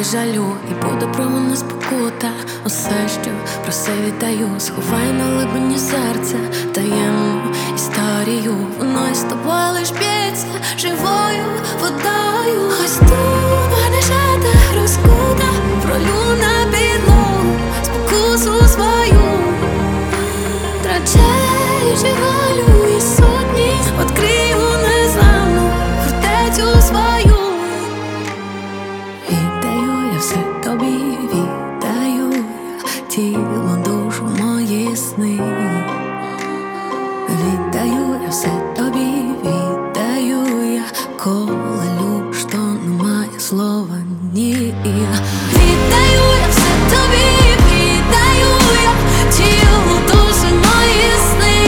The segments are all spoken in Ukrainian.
без жалю, і буде про мене спокута. Усе, що про все віддаю, сховай на глибині серця таємну історію. Воно із тобою лиш б'ється живою водою. Ось тут ванежата розкута, пролю на підлогу спокусу свою, втрачаючи волю і сутність, відкрию незламну фортецю свою. Віддаю я все тобі, віддаю я тіло, душу, мої сни. Віддаю я все тобі, віддаю я, коли любиш, то немає слова ні. Віддаю я все тобі, віддаю я тіло, душу, мої сни.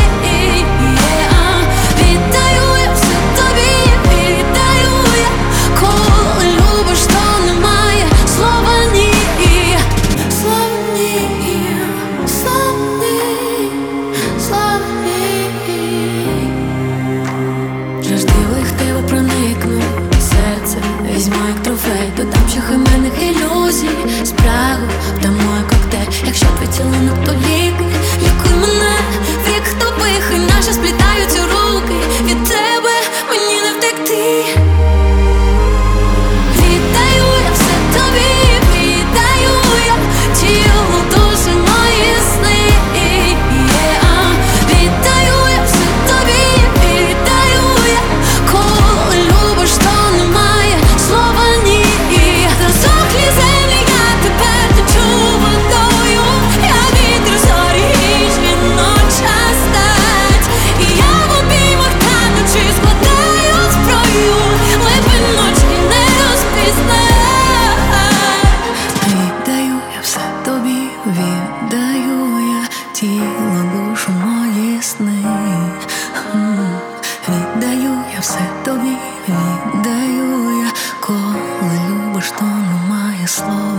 Віддаю я все тобі, віддаю я, коли любиш, то немає слова ні. Слова ні, слова ні, слова ні. Жаждливо їх тебе проникну, серце візьму як трофей, додам ще химерних ілюзій, спрагу вдамо як коктейль. Якщо твій цілунок, то ліки, лікуй мене, вік тупих, і наші сплітаються руки. Від тебе мені не втекти. Віддаю я все тобі, віддаю я тіло, душу, мої сни. Віддаю я все тобі, віддаю я, коли любиш, то немає слова ні. Засохлі землі, я тепер течу водою, я вітер зорі і жіноча стать. І я в обіймах танучи складаю зброю, липи ночі не розпізнать. Віддаю я все тобі, віддаю я тіло, душу, мої сни. Віддаю я все тобі, віддаю я, коли любиш, то немає слов.